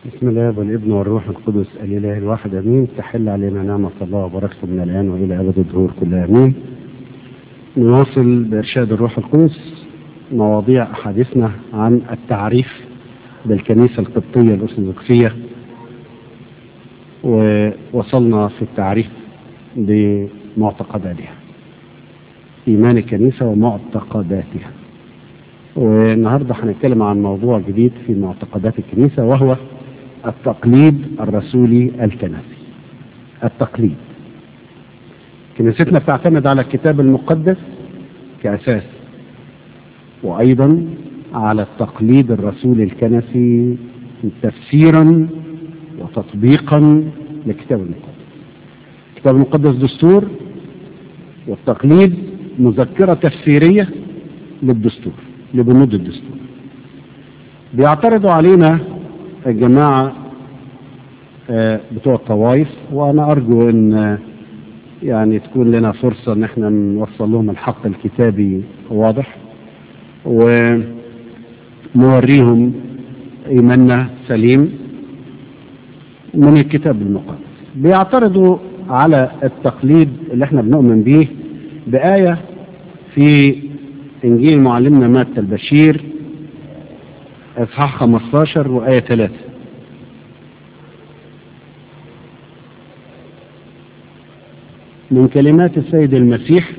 بسم الله والابن والروح القدس الإله الواحد أمين. تحل علينا نعمة الله وبركته من الآن وإلى أبد الدهور كلها أمين. نواصل بإرشاد الروح القدس مواضيع حديثنا عن التعريف بالكنيسة القبطية الأرثوذكسية، ووصلنا في التعريف بمعتقداتها، إيمان الكنيسة ومعتقداتها. والنهاردة هنتكلم عن موضوع جديد في معتقدات الكنيسة، وهو التقليد الرسولي الكنسي. التقليد، كنيستنا بتعتمد على الكتاب المقدس كأساس، وأيضا على التقليد الرسولي الكنسي تفسيرا وتطبيقا للكتاب المقدس. الكتاب المقدس دستور، والتقليد مذكرة تفسيرية للدستور، لبنود الدستور. بيعترضوا علينا الجماعة بتوع الطوائف، وأنا أرجو أن يعني تكون لنا فرصة أن احنا نوصل لهم الحق الكتابي واضح، ونوريهم إيماننا سليم من الكتاب المقدس. بيعترضوا على التقليد اللي احنا بنؤمن به بآية في إنجيل معلمنا متى البشير اصحاح 15 وآية 3. من كلمات السيد المسيح،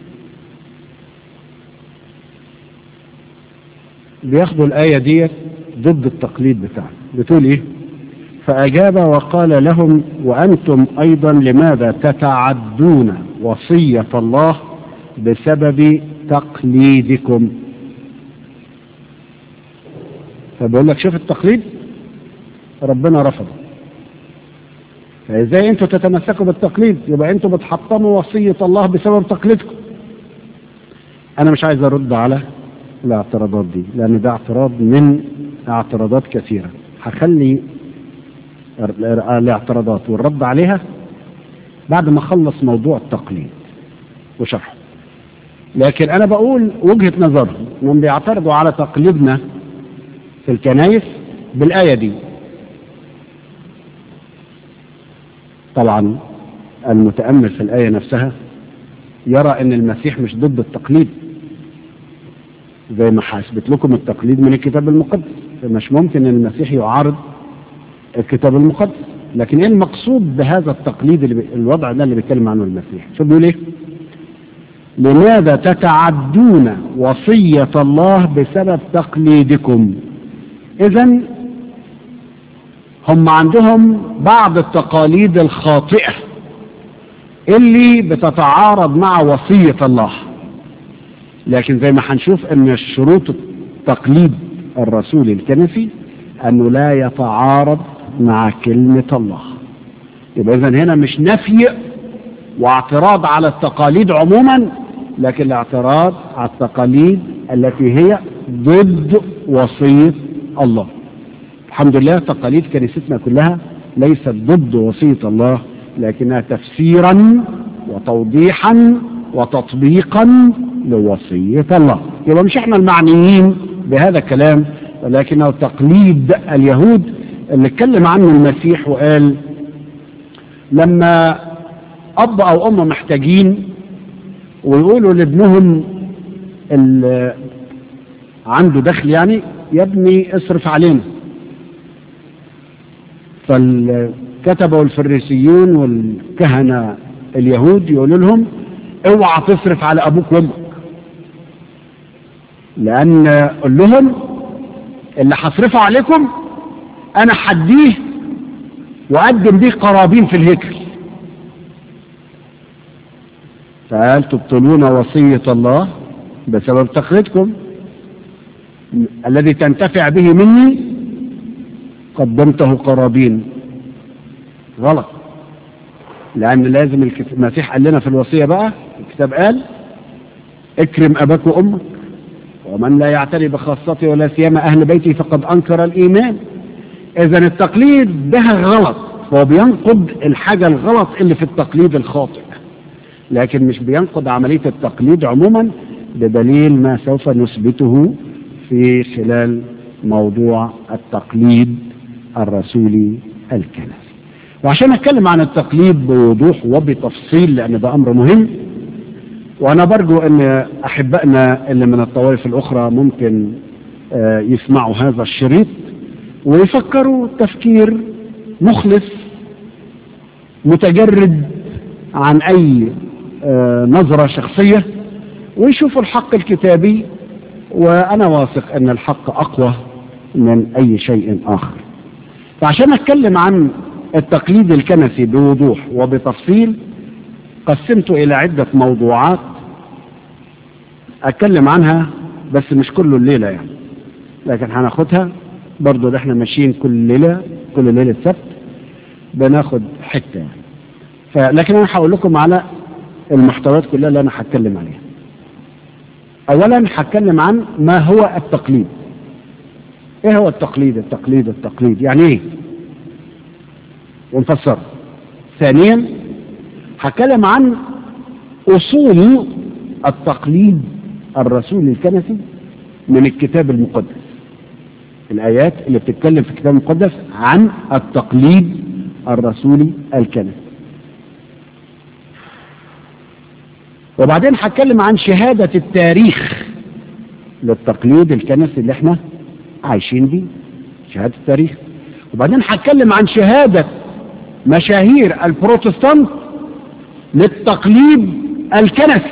بياخدوا الآية دي ضد التقليد بتاعنا. بتقول ايه؟ فأجاب وقال لهم: وأنتم أيضا لماذا تتعدون وصية الله بسبب تقليدكم؟ فبقول لك شوف التقليد ربنا رفضه، فازاي انتوا تتمسكوا بالتقليد؟ يبقى انتوا بتحطموا وصية الله بسبب تقليدكم. انا مش عايز ارد على الاعتراضات دي، لان ده اعتراض من اعتراضات كثيرة. هخلي الاعتراضات والرد عليها بعد ما اخلص موضوع التقليد وشرحه. لكن انا بقول وجهة نظرهم انهم بيعترضوا على تقليدنا في الكنائس بالآية دي. طبعا المتأمل في الآية نفسها يرى ان المسيح مش ضد التقليد، زي ما حاسبت لكم التقليد من الكتاب المقدس، فمش ممكن ان المسيح يعارض الكتاب المقدس. لكن ايه المقصود بهذا التقليد الوضع ده اللي بيتكلم عنه المسيح؟ شو بيقول ايه؟ لماذا تتعدون وصية الله بسبب تقليدكم؟ إذن هم عندهم بعض التقاليد الخاطئة اللي بتتعارض مع وصية الله. لكن زي ما هنشوف ان الشروط التقليد الرسولي الكنسي انه لا يتعارض مع كلمة الله. يبقى إذن هنا مش نفي واعتراض على التقاليد عموما، لكن الاعتراض على التقاليد التي هي ضد وصية الله. الحمد لله تقاليد كنيستنا كلها ليست ضد وصية الله، لكنها تفسيرا وتوضيحا وتطبيقا لوصية الله. يبقى مش احنا المعنيين بهذا الكلام، ولكنه تقليد اليهود اللي اتكلم عنه المسيح وقال لما أب أو أم محتاجين ويقولوا لابنهم اللي عنده دخل، يعني يا ابني اصرف علينا، فالكتبة والفريسيون والكهنة اليهود يقولوا لهم اوعى تصرف على ابوك وامك، لان قل لهم اللي هصرفه عليكم انا حديه واقدم بيه قرابين في الهيكل. فقال تبطلون وصية الله بسبب تقليدكم، الذي تنتفع به مني قدمته قرابين. غلط، لأن لازم المسيح قال لنا في الوصية بقى، الكتاب قال اكرم أباك وأمك، ومن لا يعتني بخاصته ولا سيما أهل بيتي فقد أنكر الإيمان. إذن التقليد ده غلط، فهو بينقض الحاجة الغلط اللي في التقليد الخاطئ، لكن مش بينقض عملية التقليد عموما، بدليل ما سوف نثبته في خلال موضوع التقليد الرسولي الكنسي. وعشان اتكلم عن التقليد بوضوح وبتفصيل لان ده امر مهم، وانا برجو ان احبائنا اللي من الطوائف الاخرى ممكن يسمعوا هذا الشريط ويفكروا تفكير مخلص متجرد عن اي نظرة شخصية، ويشوفوا الحق الكتابي، وانا واثق ان الحق اقوى من اي شيء اخر. فعشان اتكلم عن التقليد الكنسي بوضوح وبتفصيل قسمته الى عدة موضوعات اتكلم عنها، بس مش كله الليلة يعني، لكن هناخدها برضو. ده احنا ماشيين كل ليلة سبت بناخد حتة يعني. لكن انا هقول لكم على المحتويات كلها اللي انا هتكلم عليها. اولا هتكلم عن ما هو التقليد. ايه هو التقليد؟ التقليد يعني ايه ونفسره. ثانيا هتكلم عن اصول التقليد الرسولي الكنسي من الكتاب المقدس، الايات اللي بتتكلم في الكتاب المقدس عن التقليد الرسولي الكنسي. وبعدين هتكلم عن شهادة التاريخ للتقليد الكنسي اللي احنا عايشين بيه، شهادة التاريخ. وبعدين هتكلم عن شهادة مشاهير البروتستانت للتقليد الكنسي.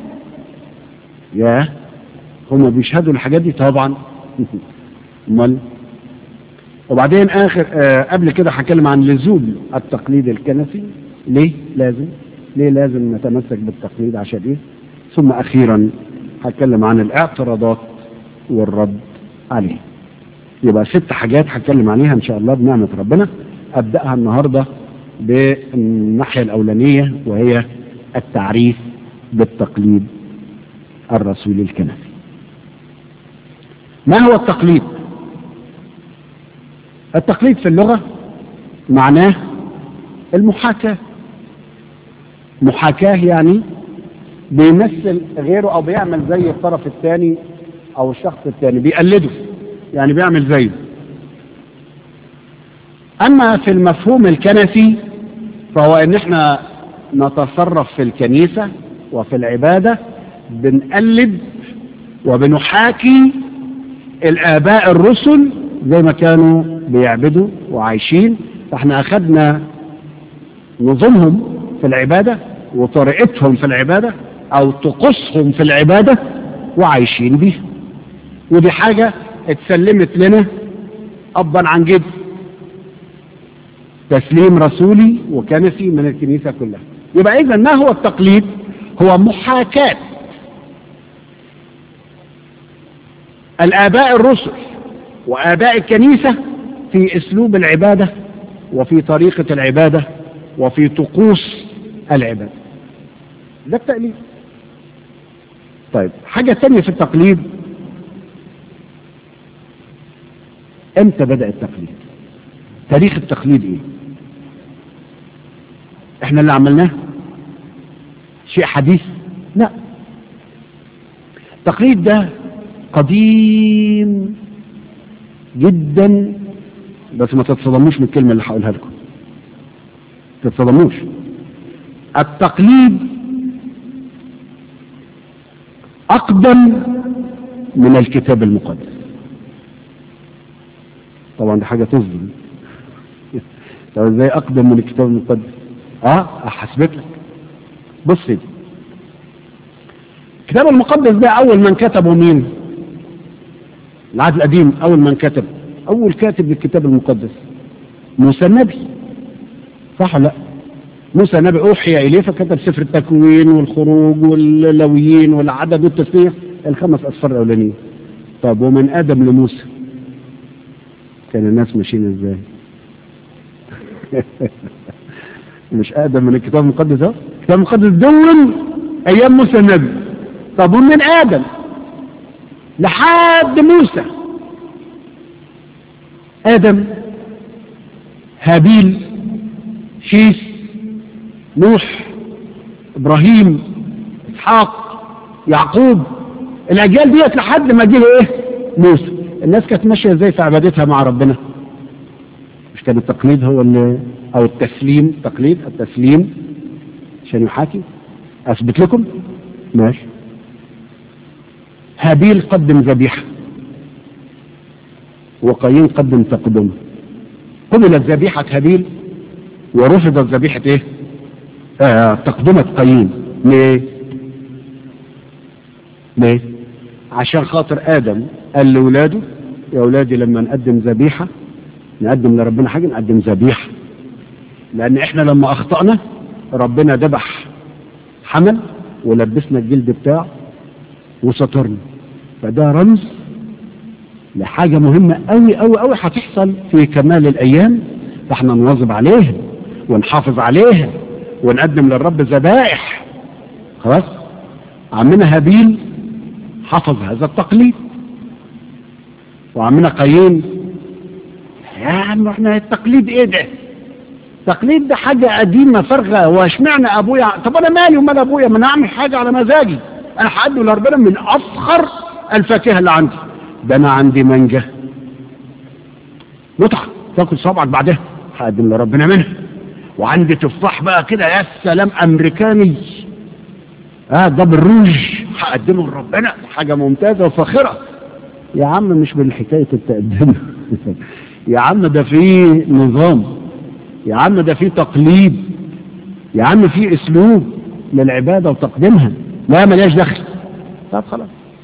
يا هم بيشهدوا الحاجات دي طبعا. امال. وبعدين قبل كده هتكلم عن لزوم التقليد الكنسي، ليه لازم نتمسك بالتقليد عشان ايه. ثم اخيرا هتكلم عن الاعتراضات والرد عليه. يبقى 6 حاجات هتكلم عليها ان شاء الله بنعمة ربنا. ابدأها النهاردة بالناحية الاولانية، وهي التعريف بالتقليد الرسولي الكنسي. ما هو التقليد؟ التقليد في اللغة معناه المحاكاة. محاكاة يعني بيمثل غيره او بيعمل زي الطرف الثاني او الشخص الثاني، بيقلده يعني بيعمل زيه. اما في المفهوم الكنسي فهو ان احنا نتصرف في الكنيسة وفي العبادة بنقلد وبنحاكي الآباء الرسل زي ما كانوا بيعبدوا وعايشين. فاحنا أخذنا نظامهم في العبادة وطريقتهم في العبادة أو طقوسهم في العبادة وعايشين بيها، ودي حاجة اتسلمت لنا أبا عن جد، تسليم رسولي وكنسي من الكنيسة كلها. يبقى إذن ما هو التقليد؟ هو محاكاة الآباء الرسل وآباء الكنيسة في أسلوب العبادة وفي طريقة العبادة وفي طقوس العبادة. ده التقليد. طيب حاجة تانية في التقليد، امتى بدأ التقليد؟ تاريخ التقليد ايه؟ احنا اللي عملناه؟ شيء حديث؟ لا، التقليد ده قديم جدا. بس ما تتصدموش من الكلمة اللي هقولها لكم، تتصدموش. التقليد أقدم من الكتاب المقدس. طبعا دي حاجة تصدم. طب ازاي أقدم من الكتاب المقدس؟ أحسبت لك. بص دي الكتاب المقدس ده أول من كتبه مين؟ العهد القديم. أول من كتب، أول كاتب للكتاب المقدس موسى النبي، صح ولا لا؟ موسى النبي أوحي إليه فكتب سفر التكوين والخروج واللويين والعدد والتثنية، ال5 أسفار الأولانيين. طب ومن آدم لموسى كان الناس ماشيين ازاي؟ مش آدم من الكتاب المقدس اهو، الكتاب المقدس دون أيام موسى النبي. طب ومن آدم لحد موسى، آدم، هابيل، شيث، نوح، إبراهيم، إسحاق، يعقوب، الأجيال ديت لحد ما جه إيه؟ موسى. الناس كانت ماشية إزاي في عبادتها مع ربنا؟ مش كان التقليد هو اللي او التسليم، تقليد التسليم عشان يحاكي. اثبت لكم ماشي. هابيل قدم ذبيحه وقايين قدم تقدمه. قبلت ذبيحه هابيل ورفضت ذبيحه ايه؟ تقدمه قايين. ليه؟ عشان خاطر ادم قال لاولاده يا اولادي لما نقدم ذبيحه نقدم لربنا حاجه نقدم ذبيحه، لان احنا لما اخطأنا ربنا ذبح حمل ولبسنا الجلد بتاعه وسترنا، فده رمز لحاجه مهمه قوي قوي قوي هتحصل في كمال الايام، فاحنا نواظب عليها ونحافظ عليها ونقدم للرب ذبائح. خلاص. عمنا هابيل حفظ هذا التقليد، وعمنا قايين يا عم احنا التقليد ايه ده؟ التقليد ده حاجه قديمه فارغه، واشمعنى ابويا؟ طب انا مالي ومال ابويا؟ ما انا اعمل حاجه على مزاجي، انا هقدم لربنا من افخر الفاكهه اللي عندي. ده انا عندي مانجا متعه تاكل صبعك بعدها هقدم لربنا منها، وعندي تفاح بقى كده يا سلام امريكاني دبل روج هقدمه لربنا، حاجه ممتازه وفاخره. يا عم مش بالحكايه التقدم يا عم ده في نظام، يا عم ده في تقليد، يا عم في اسلوب للعباده وتقديمها. لا ملاش دخل. طب خلاص.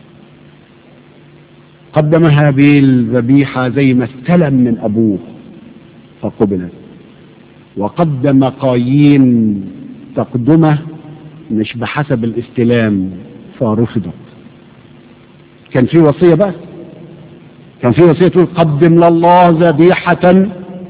قدم هابيل ذبيحه زي ما استلم من ابوه فقبلت، وقدم قايين تقدمه مش بحسب الاستلام فرفضت. كان في وصيه بقى، كان في وصيه تقول قدم لله ذبيحه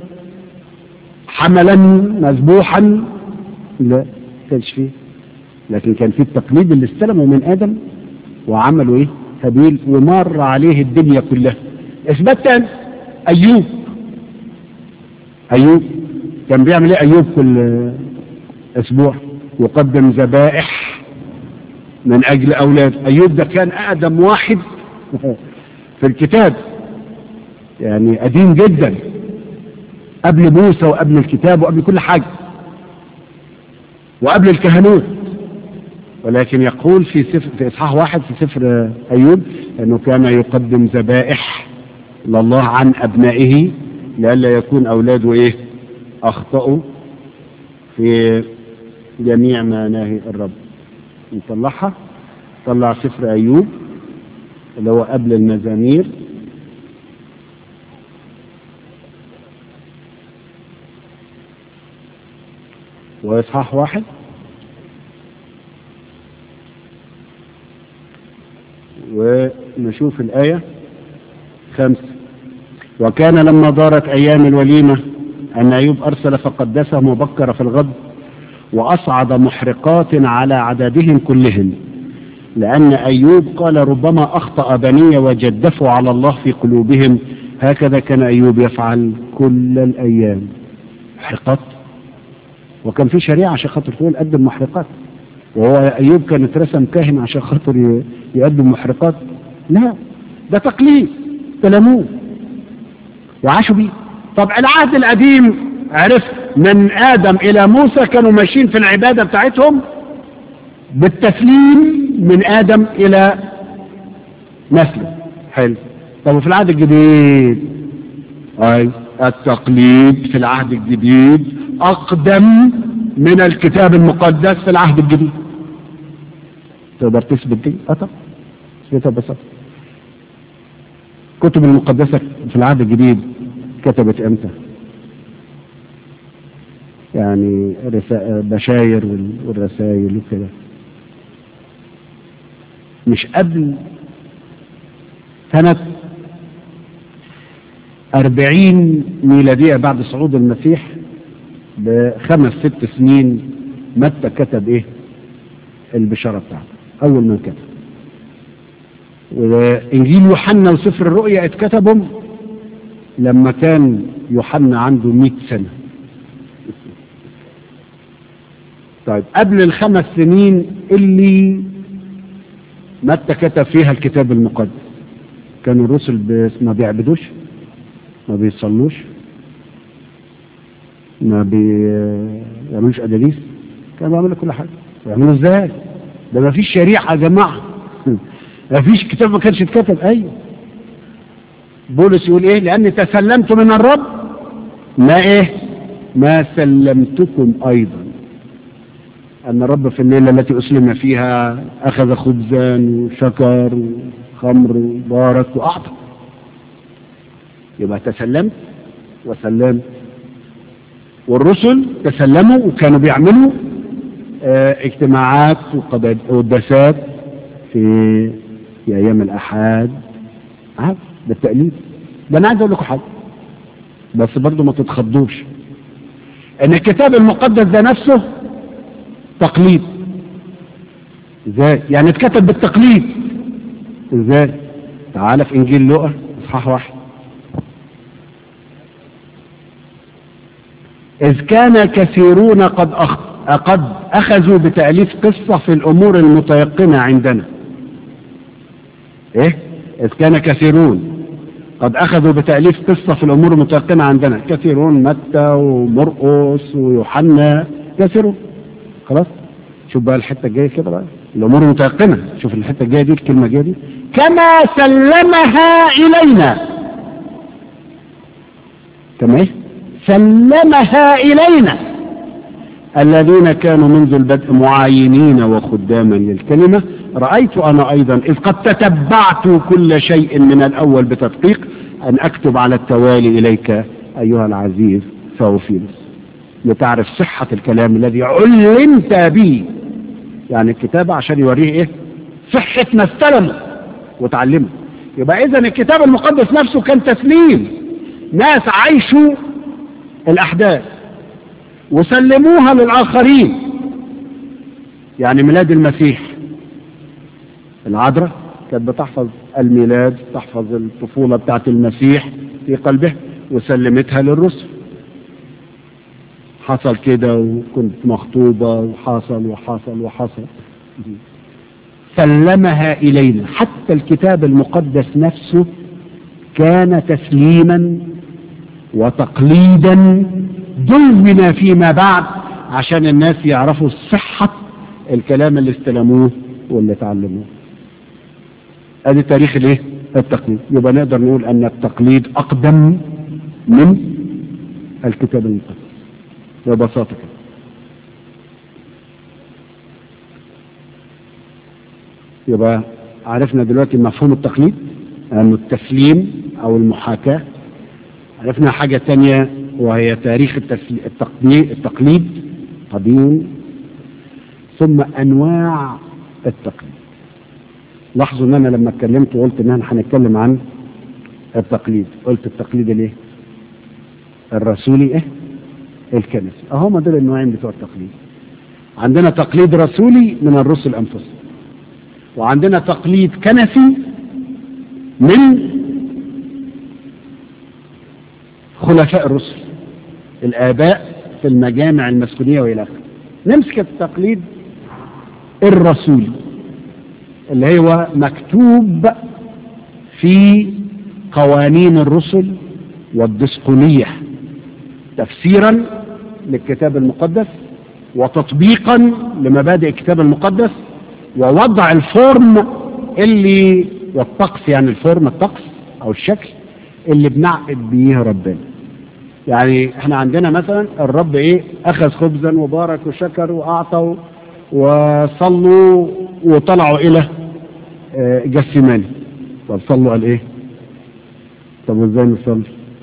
حملا مذبوحا، لا كانش فيه، لكن كان في التقليد اللي استلمه من ادم وعملوا ايه؟ هابيل، ومر عليه الدنيا كلها. اثبات تاني ايوب كان بيعمل ايه؟ ايوب كل اسبوع يقدم ذبائح من اجل اولاده. ايوب ده كان اقدم واحد في الكتاب، يعني قديم جدا، قبل موسى وقبل الكتاب وقبل كل حاجه وقبل الكهنوت. ولكن يقول في اصحاح 1 في سفر ايوب انه كان يقدم ذبائح لله عن ابنائه لئلا يكون اولاده ايه؟ اخطأوا في جميع ما نهي الرب. نطلعها، طلع سفر ايوب اللي هو قبل المزامير، واصحاح 1 ونشوف الآية 5. وكان لما دارت أيام الوليمة أن أيوب أرسل فقدسهم وبكر في الغد وأصعد محرقات على عددهم كلهم، لأن أيوب قال ربما أخطأ بني وجدفوا على الله في قلوبهم، هكذا كان أيوب يفعل كل الأيام. محرقات، وكان في شريعة عشان خاطر تقول قدم محرقات، وهو أيوب كان اترسم كاهن عشان خاطر يقدم محرقات؟ لا، ده تقليد تلموه وعاشوا بيه. طب العهد القديم عرف من آدم إلى موسى كانوا ماشيين في العبادة بتاعتهم بالتسليم من آدم إلى نسله. حلو. طب في العهد الجديد التقليد في العهد الجديد أقدم من الكتاب المقدس في العهد الجديد. تقدر تثبت دي؟ طب اثبتها ببساطة. الكتب المقدسة في العهد الجديد كتبت امتى؟ يعني بشاير والرسائل وكده، مش قبل سنة 40 ميلادية بعد صعود المسيح ب5-6 سنين متى كتب ايه؟ البشارة بتاعته اول من كتب. وانجيل يوحنا وسفر الرؤيا اتكتبهم لما كان يوحنا عنده 100 سنة. طيب قبل ال5 سنين اللي متى كتب فيها الكتاب المقدس كانوا الرسل ما بيعبدوش، ما بيصلوش، ما بيعملوش أداديس؟ كانوا بيعملوا كل حاجة. بيعملوا ازاي؟ ده ما فيش شريعة يا جماعة. ما فيش كتاب ما كانش اتكتب. ايوه بولس يقول ايه؟ لأني تسلمت من الرب ما ايه؟ ما سلمتكم أيضا، أن الرب في الليلة التي أسلم فيها أخذ خبزا وشكر وخمر وبارك وأعطى. يبقى تسلمت وسلمت. والرسل تسلموا وكانوا بيعملوا اجتماعات وقداسات في أيام الأحد. ده التقليد. ده أنا عايز أقول لكم حاجة بس برضو ما تتخضوش، إن الكتاب المقدس ده نفسه تقليد. ازاي؟ يعني اتكتب بالتقليد. ازاي؟ تعال في انجيل لوقا اصحاح 1. اذ كان كثيرون قد اخذوا بتأليف قصة في الامور المتيقنة عندنا. ايه؟ اذ كان كثيرون قد اخذوا بتأليف قصة في الامور المتيقنة عندنا. كثيرون متى ومرقس ويوحنا، كثيرون. خلاص شوف بقى الحته الجايه كده بقى، الامور متيقنه. شوف الحته الجايه دي، الكلمه الجايه دي، كما سلمها الينا. كما ايه؟ سلمها الينا الذين كانوا منذ البدء معاينين وخداما للكلمه. رايت انا ايضا اذ قد تتبعت كل شيء من الاول بتدقيق ان اكتب على التوالي اليك ايها العزيز ثوفيلوس لتعرف صحة الكلام الذي علمت به. يعني الكتاب عشان يوريه ايه؟ صحة ما استلمه وتعلمه. يبقى اذا الكتاب المقدس نفسه كان تسليم. ناس عايشوا الاحداث وسلموها للاخرين. يعني ميلاد المسيح، العذراء كانت بتحفظ الميلاد، تحفظ الطفولة بتاعت المسيح في قلبها وسلمتها للرسل. حصل كده وكنت مخطوبة وحصل وحصل وحصل، سلمها إلينا. حتى الكتاب المقدس نفسه كان تسليما وتقليدا دون فيما بعد عشان الناس يعرفوا صحة الكلام اللي استلموه واللي تعلموه. ادي تاريخ الايه؟ التقليد. يبقى نقدر نقول ان التقليد اقدم من الكتاب المقدس ببساطة كده. يبقى عرفنا دلوقتي مفهوم التقليد، أنه التسليم أو المحاكاة. عرفنا حاجة تانية وهي تاريخ التقليد قديم، ثم أنواع التقليد. لاحظوا أن أنا لما اتكلمت وقلت أن احنا هنتكلم عن التقليد، قلت التقليد الايه؟ الرسولي ايه؟ الكنسي. اهم دول النوعين بتوع التقليد. عندنا تقليد رسولي من الرسل انفسهم، وعندنا تقليد كنسي من خلفاء الرسل، الآباء في المجامع المسكونية وإلى آخره. نمسك التقليد الرسولي اللي هو مكتوب في قوانين الرسل والدسقلية، تفسيرا للكتاب المقدس وتطبيقا لمبادئ الكتاب المقدس، ووضع الفورم اللي والطقس، يعني الفورم الطقس او الشكل اللي بنعقد بيه ربنا. يعني احنا عندنا مثلا الرب ايه؟ اخذ خبزا وبارك وشكر واعطوا وصلوا وطلعوا الى جثماني. طب صلوا على ايه؟ طب ازاي نصلي؟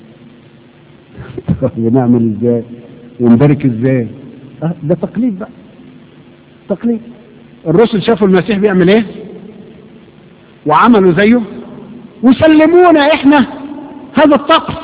ونعمل ازاي؟ ونبارك ازاي؟ ده تقليد بقى، تقليد. الرسل شافوا المسيح بيعمل ايه وعملوا زيه وسلمونا احنا هذا الطقس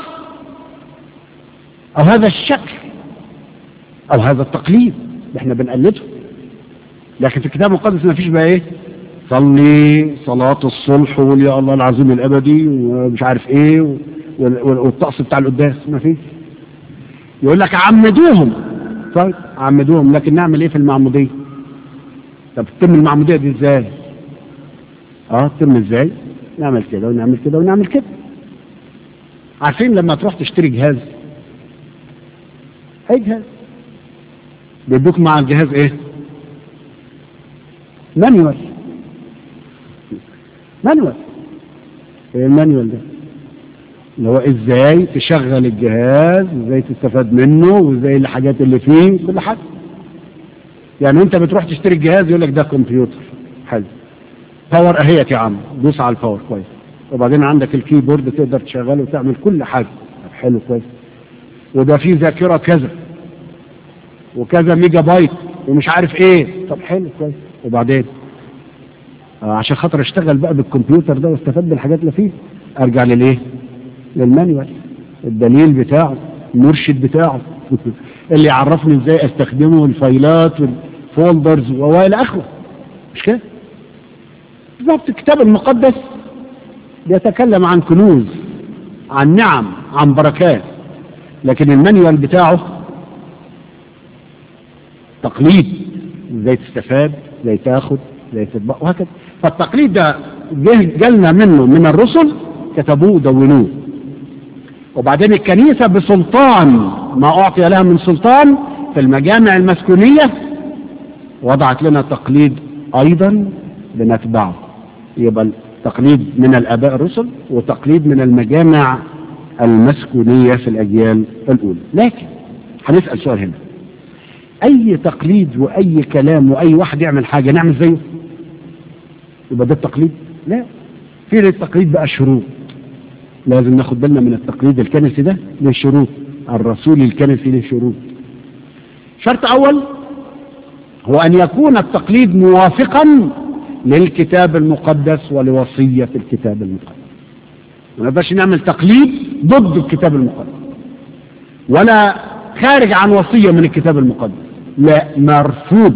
او هذا الشكل او هذا التقليد اللي احنا بنقلده. لكن في الكتاب المقدس ما فيش بقى ايه؟ صلي صلاة الصلح وقول يا الله العظيم الابدي ومش عارف ايه والطقس بتاع القداس، ما فيش. يقول لك عمدوهم. طيب عمدوهم، لكن نعمل ايه في المعمودية؟ طب تتم المعمودية دي ازاي؟ تتم ازاي؟ نعمل كده ونعمل كده ونعمل كده. عارفين لما تروح تشتري جهاز اي جهاز بيدوك مع الجهاز ايه؟ مانيوال. مانيوال. ايه المانيوال ده؟ اللي هو ازاي تشغل الجهاز، ازاي تستفاد منه، وازاي الحاجات اللي فيه، كل حاجه. يعني انت بتروح تشتري الجهاز يقول لك ده كمبيوتر حلو، باور اهيت يا عم، دوس على الباور كويس، وبعدين عندك الكيبورد تقدر تشغله وتعمل كل حاجه. طب حلو كويس، وده فيه ذاكره كذا وكذا ميجا بايت ومش عارف ايه. طب حلو كويس، وبعدين عشان خاطر اشتغل بقى بالكمبيوتر ده واستفاد بالحاجات اللي فيه، ارجع للايه؟ للمانيوال، الدليل بتاعه، المرشد بتاعه اللي يعرفني ازاي استخدمه، الفايلات والفولدرز والى اخره. مش كده؟ بالظبط. الكتاب المقدس بيتكلم عن كنوز، عن نعم، عن بركات، لكن المانيوال بتاعه تقليد، ازاي تستفاد، ازاي تاخد، ازاي تطبق، وهكذا. فالتقليد ده جالنا منه من الرسل، كتبوه ودونوه، وبعدين الكنيسة بسلطان ما أعطي لها من سلطان في المجامع المسكونية وضعت لنا تقليد أيضا بنتبعه. يبقى التقليد من الآباء الرسل وتقليد من المجامع المسكونية في الأجيال الأولى. لكن هنسأل سؤال هنا، أي تقليد وأي كلام وأي واحد يعمل حاجة نعمل زيه؟ يبقى ده التقليد؟ لا، في للتقليد بقى شروط. لازم ناخد بالنا من التقليد الكنسي ده، له شروط. الرسول الكنسي له شروط. شرط أول هو أن يكون التقليد موافقا للكتاب المقدس ولوصية الكتاب المقدس. ما نقدرش نعمل تقليد ضد الكتاب المقدس ولا خارج عن وصية من الكتاب المقدس، لا، مرفوض.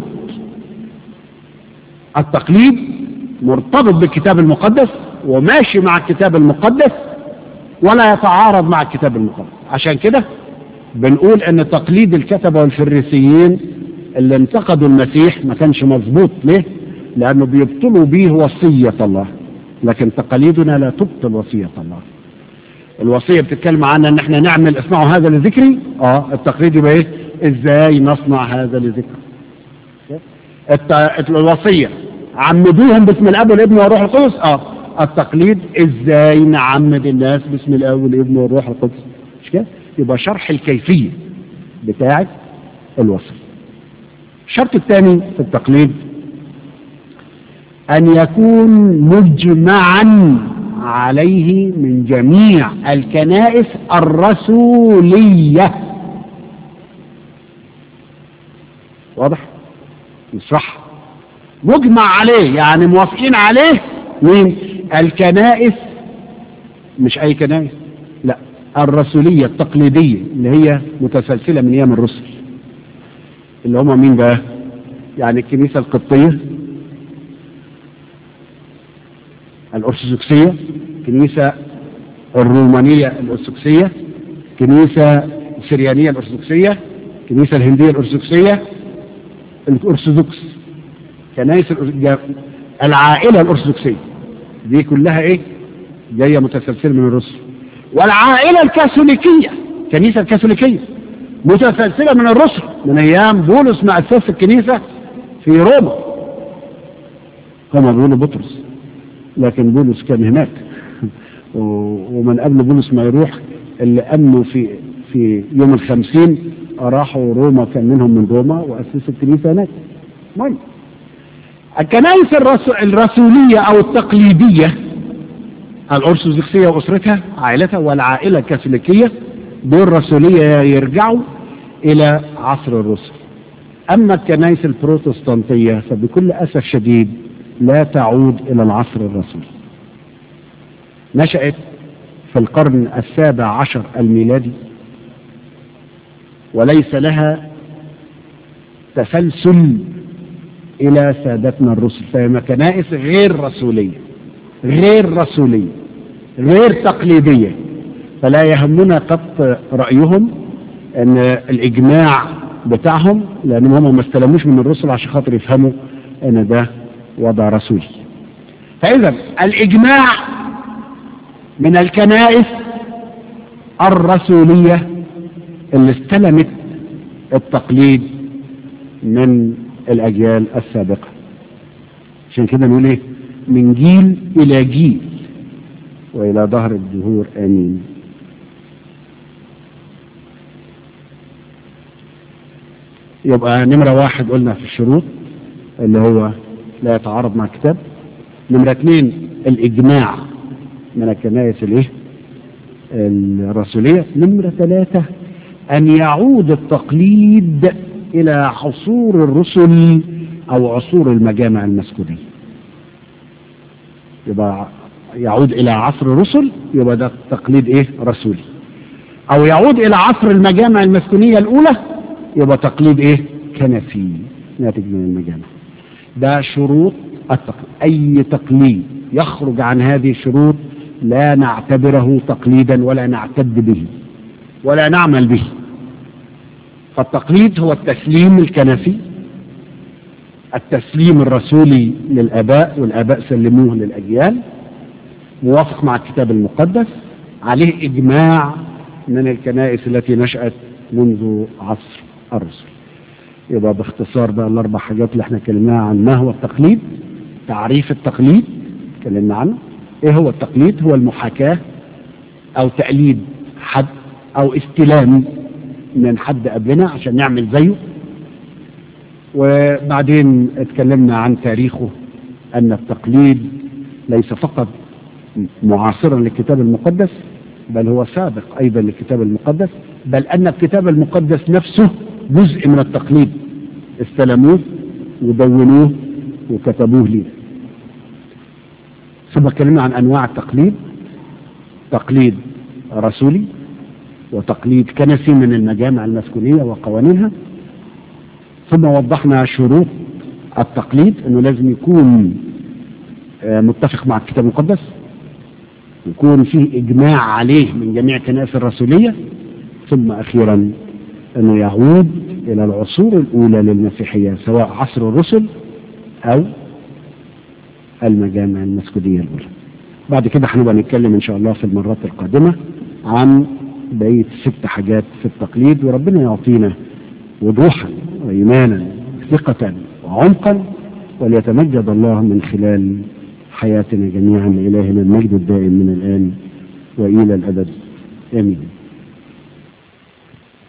التقليد مرتبط بالكتاب المقدس وماشي مع الكتاب المقدس ولا يتعارض مع الكتاب المقدس. عشان كده بنقول ان تقليد الكتبة والفريسيين اللي انتقدوا المسيح ما كانش مظبوط. ليه؟ لانه بيبطلوا به وصية الله، لكن تقاليدنا لا تبطل وصية الله. الوصية بتتكلم عنها ان احنا نعمل اصنعوا هذا لذكري. التقليد يبقى ايه؟ ازاي نصنع هذا لذكري. الوصية عمدوهم باسم الاب والابن والروح القدس. التقليد ازاي نعمد الناس باسم الاب والابن والروح القدس. مش كده؟ يبقى شرح الكيفية بتاعة الوصية. الشرط الثاني في التقليد ان يكون مجمعا عليه من جميع الكنائس الرسولية. واضح؟ نشرح. مجمع عليه يعني موافقين عليه مين؟ الكنائس، مش اي كنائس، لا، الرسولية التقليدية اللي هي متسلسلة من ايام الرسل، اللي هم مين بقى؟ يعني الكنيسة القبطية، الأرثوذكسية، الكنيسة الرومانية الأرثوذكسية، الكنيسة السريانية الأرثوذكسية، الكنيسة الهندية الأرثوذكسية، الأرثوذكس، كنائس العائلة الأرثوذكسية دي كلها ايه؟ جاية متسلسلة من الرسل. والعائلة الكاثوليكية، الكنيسة الكاثوليكية متسلسلة من الرسل من ايام بولس ما اسس الكنيسة في روما. هم بيقولوا بطرس، لكن بولس كان هناك ومن قبل بولس ما يروح اللي امنوا في يوم 50 راحوا روما، كان منهم من روما واسسوا الكنيسة هناك. المهم الكنائس الرسولية او التقليدية، الأرثوذكسية وأسرتها عائلتها، والعائلة الكاثوليكية، دول رسولية يرجعوا إلى عصر الرسل. أما الكنائس البروتستانتية فبكل أسف شديد لا تعود إلى العصر الرسولي. نشأت في القرن 17 الميلادي وليس لها تسلسل إلى سادتنا الرسل، فهي كنائس غير رسولية، غير رسولية، غير تقليدية. فلا يهمنا قط رأيهم ان الاجماع بتاعهم، لان هم ما استلموش من الرسل عشان خاطر يفهموا ان ده وضع رسولي. فاذا الاجماع من الكنائس الرسولية اللي استلمت التقليد من الأجيال السابقة. عشان كده نقول ايه؟ من جيل إلى جيل وإلى دهر الدهور آمين. يبقى نمرة 1 قلنا في الشروط اللي هو لا يتعارض مع الكتاب. نمرة 2 الإجماع من الكنائس الرسولية. نمرة 3 أن يعود التقليد إلى عصور الرسل أو عصور المجامع المسكونية. يبقى يعود إلى عصر الرسل، يبقى ده تقليد رسولي. أو يعود إلى عصر المجامع المسكونية الأولى، يبقى تقليد كنسي ناتج من المجامع. ده شروط التقليد. أي تقليد يخرج عن هذه الشروط لا نعتبره تقليدا ولا نعتد به ولا نعمل به. فالتقليد هو التسليم الكنسي، التسليم الرسولي للآباء والآباء سلموه للأجيال، موافق مع الكتاب المقدس، عليه إجماع من الكنائس التي نشأت منذ عصر الرسل. يبقى باختصار بقى الأربع حاجات اللي احنا اتكلمناها عن ما هو التقليد. تعريف التقليد اتكلمنا عنه. ايه هو التقليد؟ هو المحاكاة او تقليد حد او استلام من حد قبلنا عشان نعمل زيه. وبعدين اتكلمنا عن تاريخه، ان التقليد ليس فقط معاصرا للكتاب المقدس بل هو سابق ايضا للكتاب المقدس، بل ان الكتاب المقدس نفسه جزء من التقليد، استلموه ودونوه وكتبوه ليه. ثم اتكلمنا عن انواع التقليد: تقليد رسولي وتقليد كنسي من المجامع المسكونية وقوانينها. ثم وضحنا شروط التقليد، انه لازم يكون متفق مع الكتاب المقدس، يكون فيه اجماع عليه من جميع الكنائس الرسولية. ثم اخيرا انه يعود الى العصور الاولى للمسيحية، سواء عصر الرسل او المجامع المسكونية الاولى. بعد كده هنبقى نتكلم ان شاء الله في المرات القادمة عن بقية 6 حاجات في التقليد، وربنا يعطينا وضوحا وإيمانا ثقة وعمقا، وليتمجد الله من خلال حياتنا جميعا. لإلهنا المجد الدائم من الآن وإلى الأبد آمين.